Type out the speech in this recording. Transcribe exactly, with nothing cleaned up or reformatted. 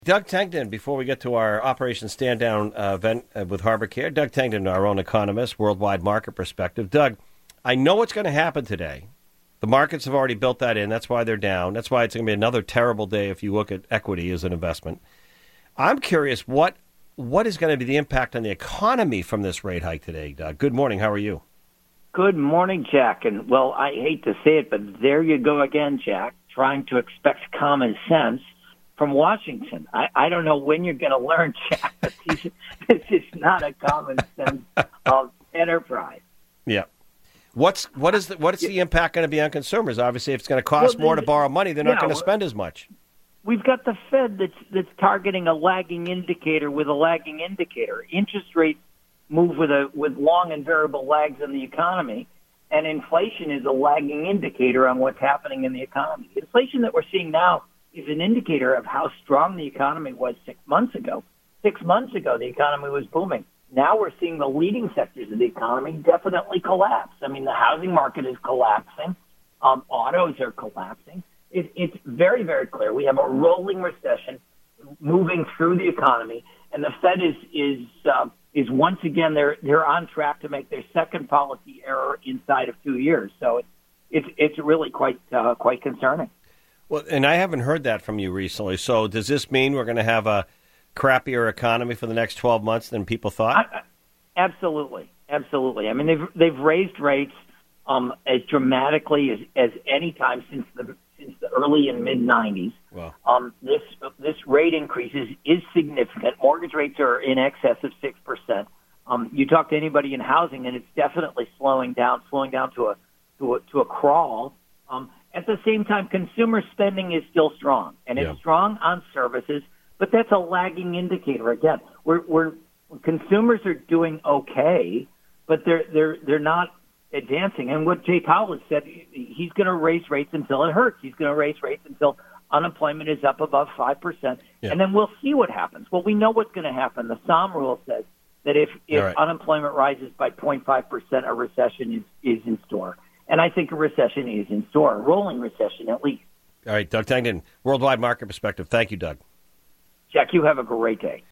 Doug Tengden, before we get to our Operation Stand Down uh, event uh, with Harbor Care, Doug Tengden, our own economist, worldwide market perspective. Doug, I know what's going to happen today. The markets have already built that in. That's why they're down. That's why it's going to be another terrible day if you look at equity as an investment. I'm curious, what what is going to be the impact on the economy from this rate hike today, Doug? Good morning. How are you? Good morning, Jack. And, well, I hate to say it, but there you go again, Jack, trying to expect common sense from Washington. I, I don't know when you're going to learn, Jack, but this, this is not a common sense of enterprise. Yeah. What's what is the, what is the impact going to be on consumers? Obviously, if it's going to cost well, more to borrow money, they're not yeah, going to spend as much. We've got the Fed that's that's targeting a lagging indicator with a lagging indicator. Interest rates move with a with long and variable lags in the economy, and inflation is a lagging indicator on what's happening in the economy. The inflation that we're seeing now is an indicator of how strong the economy was six months ago. Six months ago, the economy was booming. Now we're seeing the leading sectors of the economy definitely collapse. I mean, the housing market is collapsing. Um, autos are collapsing. It, it's very, very clear. We have a rolling recession moving through the economy, and the Fed is is uh, is once again they're they're on track to make their second policy error inside of two years. So it's it's it's really quite uh, quite concerning. Well, and I haven't heard that from you recently. So does this mean we're going to have a crappier economy for the next twelve months than people thought? I, absolutely, absolutely. I mean, they've they've raised rates um, as dramatically as, as any time since the since the early and mid nineties. Wow. Um, this this rate increase is, is significant. Mortgage rates are in excess of six percent. Um, you talk to anybody in housing, and it's definitely slowing down, slowing down to a to a to a crawl. Um, At the same time, consumer spending is still strong, and it's yeah. strong on services, but that's a lagging indicator. Again, we're, we're consumers are doing okay, but they're they're they're not advancing. And what Jay Powell has said, he's going to raise rates until it hurts. He's going to raise rates until unemployment is up above five percent, yeah. and then we'll see what happens. Well, we know what's going to happen. The Sahm rule says that if if right. unemployment rises by zero point five percent, a recession is is in store. And I think a recession is in store, a rolling recession at least. All right, Doug Tengden, Worldwide Market Perspective. Thank you, Doug. Jack, you have a great day.